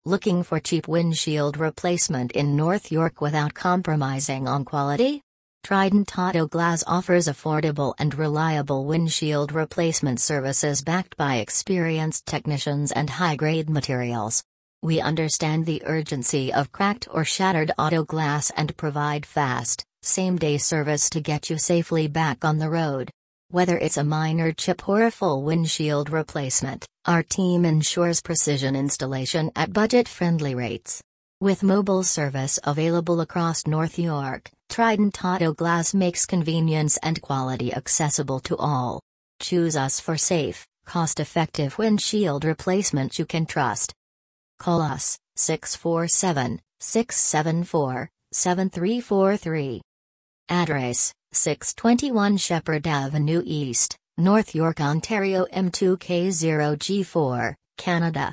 Looking for cheap windshield replacement in North York without compromising on quality? Trident Auto Glass offers affordable and reliable windshield replacement services backed by experienced technicians and high-grade materials. We understand the urgency of cracked or shattered auto glass and provide fast, same-day service to get you safely back on the road. Whether it's a minor chip or a full windshield replacement, our team ensures precision installation at budget-friendly rates. With mobile service available across North York, Trident Auto Glass makes convenience and quality accessible to all. Choose us for safe, cost-effective windshield replacement you can trust. Call us, 647-674-7343. Address, 621 Shepherd Avenue East, North York, Ontario M2K0G4, Canada.